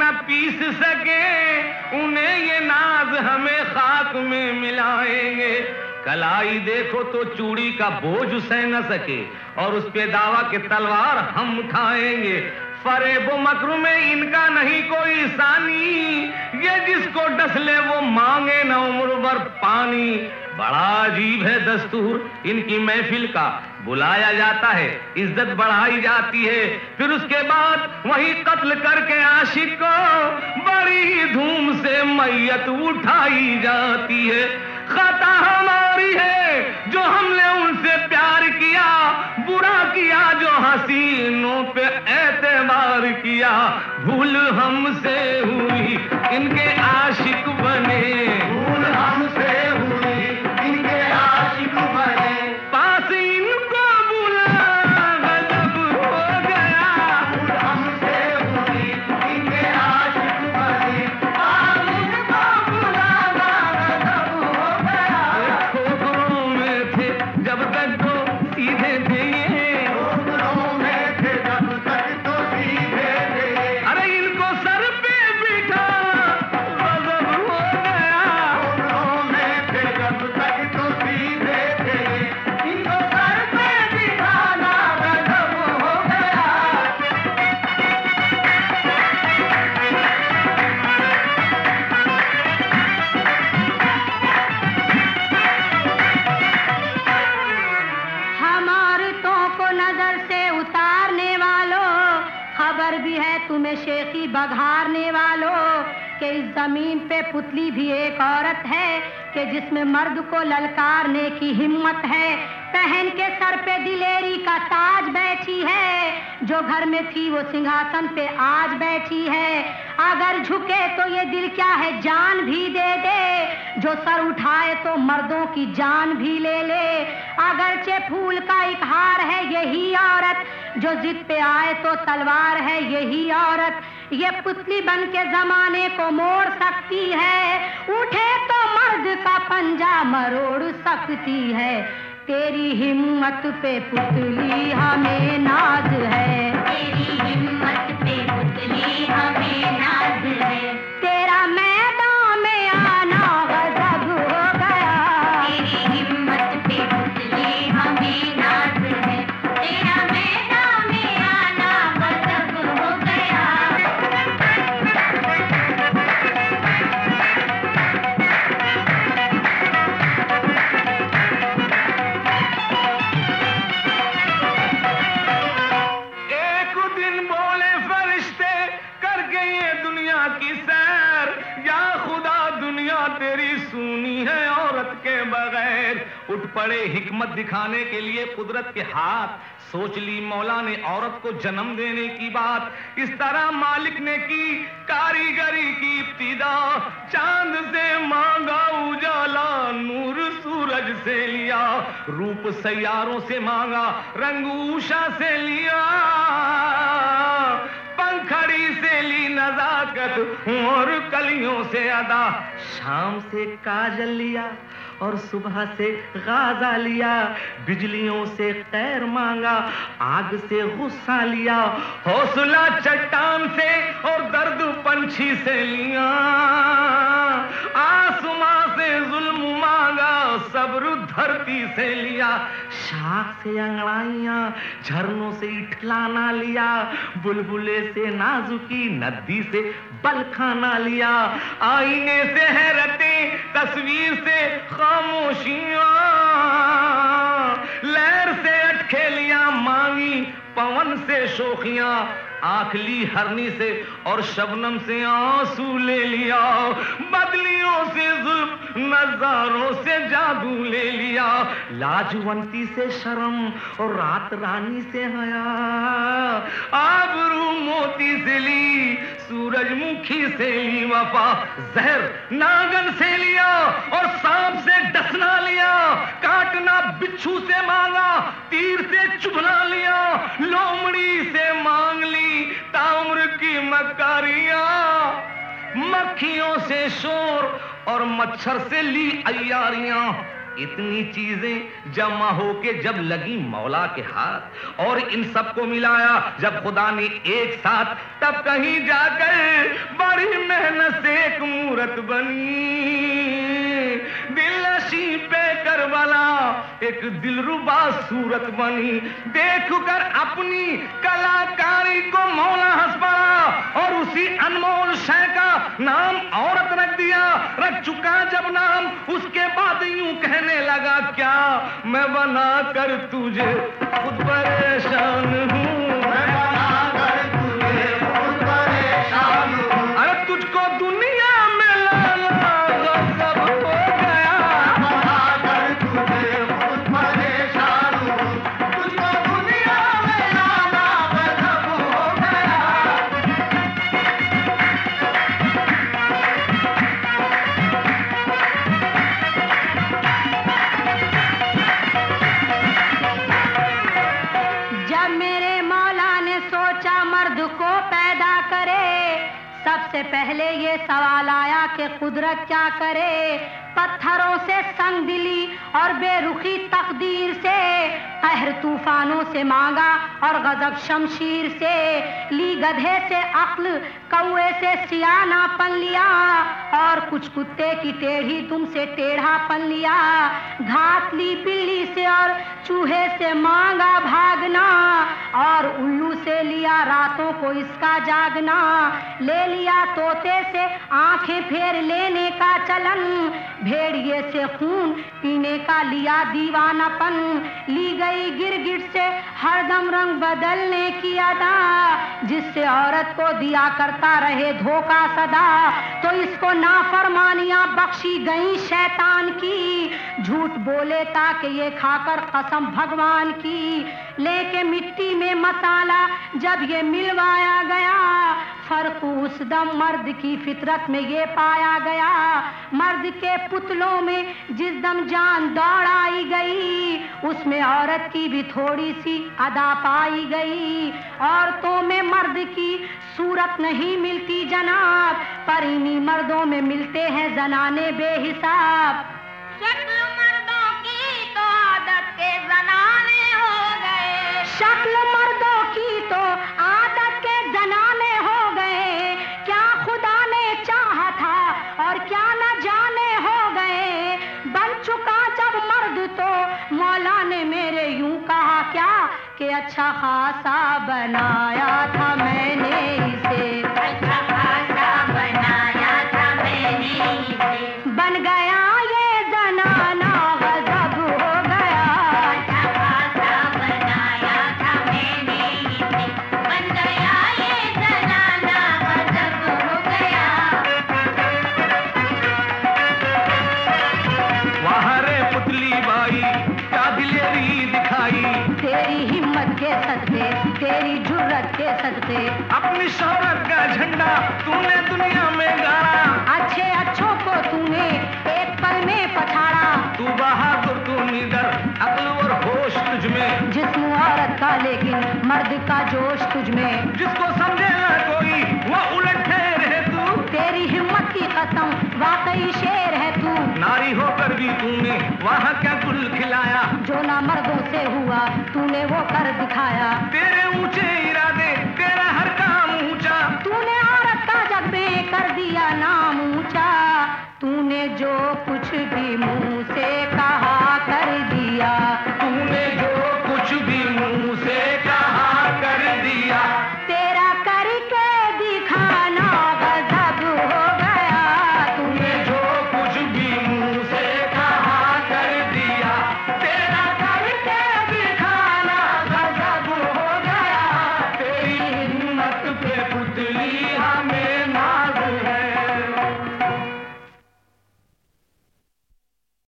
न पीस सके, उन्हें ये नाज हमें खाक में मिलाएंगे। कलाई देखो तो चूड़ी का बोझ सह न सके, और उस पे दावा के तलवार हम उठाएंगे। फरेबो मकरू में इनका नहीं कोई सानी, ये जिसको डस ले वो मांगे न उम्र भर पानी। बड़ा अजीब है दस्तूर इनकी महफिल का, बुलाया जाता है, इज्जत बढ़ाई जाती है, फिर उसके बाद वही कत्ल करके आशिक को बड़ी धूम से मैयत उठाई जाती है। खता हमारी है जो हमने उनसे प्यार किया, बुरा किया जो हसीनों पे एतबार किया। भूल हमसे हुई इनके आशिक बने, भूल हमसे हुई इनके आशिक बने। पास इनको बुला गजब हो गया, भूल हमसे हुई इनके आशिक बने। पास इनको बुला गजब हो गया। ठोकरों में थे जब तक तो सीधे थे ये, ठोकरों में थे जब तक तो सीधे थे। अरे इनको सर पे बिठा गजब हो गया। ठोकरों में थे जब तक तो सीधे थे। इनको सर पे बिठाना गजब हो गया। हम औरतों को नजर से उतारने वालों, खबर भी है तुम्हें शेखी बघारने वालों कि इस जमीन पे पुतली भी एक औरत है कि जिसमें मर्द को ललकारने की हिम्मत है। पहन के सर पे दिलेरी का ताज बैठी है, जो घर में थी वो सिंहासन पे आज बैठी है। अगर झुके तो ये दिल क्या है जान भी दे दे, जो सर उठाए तो मर्दों की जान भी ले ले। अगरचे फूल का एक हार है यही औरत, जो जिद पे आए तो तलवार है यही औरत। ये पुतली बन के जमाने को मोड़ सकती है, उठे तो मर्द का पंजा मरोड़ सकती है। तेरी हिम्मत पे पुतली हमें नाज है, तेरी हिम्मत पे पुतली हमें नाज है। तेरा मैदान में आना गजब हो गया। तेरी हिम्मत पे पुतली हमें नाज है। तेरा मैदान में आना गजब हो गया। एक दिन बोले फरिश्ते करके ये दुनिया की सैर, या खुदा दुनिया तेरी सूनी है औरत के बगैर। उठ पड़े हिकमत दिखाने के लिए कुदरत के हाथ, सोच ली मौला ने औरत को जन्म देने की बात। इस तरह मालिक ने की कारीगरी की इब्तिदा, चांद से मांगा उजाला नूर सूरज से लिया, रूप सैयारों से मांगा रंग उषा से लिया, पंखड़ी से ली नजाकत और कलियों से अदा। शाम से काजल लिया और सुबह से गाजा लिया, बिजलियों से खैर मांगा, आग से गुस्सा लिया, हौसला चट्टान से और दर्द पंछी से लिया, आसमां से जुल्म मांगा, सब्र धरती से लिया, शाख से अंगड़ाइयां, झरनों से इठलाना लिया, बुलबुले से नाजुकी, नदी से बलखाना लिया, आईने से हैरतें, तस्वीर से खामोशियां, लहर से अटखेलियां मांगी, पवन से शोखियां, आंख ली हरनी से और शबनम से आंसू ले लिया, बदलियों से जुल्फ, नजारों से जादू ले लिया, लाजवंती से शर्म और रात रानी से हया, आबरू मोती से ली, सूरजमुखी से ली वफा, जहर नागन से लिया और सांप से डसना लिया, काटना बिच्छू से मांगा, तीर से चुभना लिया, लोमड़ी से मांग ली ताउम्र की मकारियां, मक्खियों से शोर और मच्छर से ली अय्यारियां, इतनी चीजें जमा होके जब लगी मौला के हाथ और इन सबको मिलाया जब खुदा ने एक साथ, तब कहीं जाकर बड़ी मेहनत से एक मूरत बनी। दिलनशी पे करबला एक दिलरुबा सूरत बनी। देखकर अपनी कलाकारी को मौला हंस पड़ा और उसी अनमोल शय का नाम औरत रख दिया। रख चुका जब नाम, उसके बाद यूं कहने लगा, क्या मैं बना कर तुझे खुद परेशान हूँ, मैं बना कर तुझे खुद परेशान हूँ। अरे तुझको दुनिया में लाना गजब हो गया, बना कर तुझे खुद परेशान हूँ। तुझको दुनिया में लाना गजब हो गया। जब मेरे मौला ने सोचा मर्द को पैदा करे, सबसे पहले ये सवाल आया कि कुदरत क्या करे। पत्थरों से संगदिली और बेरुखी तकदीर से, कहर तूफानों से मांगा और गजब शमशीर से। ली गधे से अक्ल, कौए से सियानापन लिया और कुछ कुत्ते की टेढ़ी तुमसे टेढ़ापन लिया। घात ली बिल्ली से और चूहे से मांगा भागना और उल्लू से लिया रातों को इसका जागना। ले लिया तोते से आंखें फेर लेने का चलन, भेड़िए से खून पीने का लिया दीवानापन। ली गई गिरगिट से हरदम रंग बदलने की अदा, जिससे औरत को दिया करता रहे धोखा सदा। तो इसको नाफरमानियां बख्शी गई शैतान की, झूठ बोले ताकि ये खाकर कसम भगवान की। लेके मिट्टी में मसाला जब ये मिलवाया गया, फर्क उस दम मर्द की फितरत में ये पाया गया। मर्द के पुतलों में जिस दम जान दौड़ाई गई, उसमें औरत की भी थोड़ी सी अदा पाई गई। औरतों में मर्द की सूरत नहीं मिलती जनाब, पर इन्हीं मर्दों में मिलते हैं जनाने बेहिसाब। शक्ल मर्दों की तो आदत के जनाने हो गए, शक्ल मर्दों की तो आदत के जनाने हो गए। क्या खुदा ने चाहा था और क्या न जाने हो गए। बन चुका जब मर्द तो मौला ने मेरे यूं कहा क्या कि अच्छा खासा बनाया था मैंने इसे, अच्छा खासा बनाया था मैंने इसे। बन गया ये जनाना गजब हो गया। अच्छा खासा बनाया था मैंने इसे, बन गया ये जनाना गजब हो गया। वहाँ रे पुतली बाई क्या दिलेरी दिखाई, तेरी हिम्मत के सदके, तेरी जुर्रत के सदके, अपनी शोहरत का झंडा तूने दुनिया में गाड़ा। अच्छे अच्छों को तूने एक पल में पछाड़ा। तू बहादुर तू निडर, अक्ल और होश तुझ में, जिस्म औरत का लेकिन मर्द का जोश तुझ में। जिसको समझे ना कोई वो उलट ठहर है तू। तेरी हिम्मत की कसम वाकई शेर है तू। नारी होकर भी तूने वहाँ क्या गुल खिलाया, जो ना मर्दों से हुआ तूने वो कर दिखाया। तेरे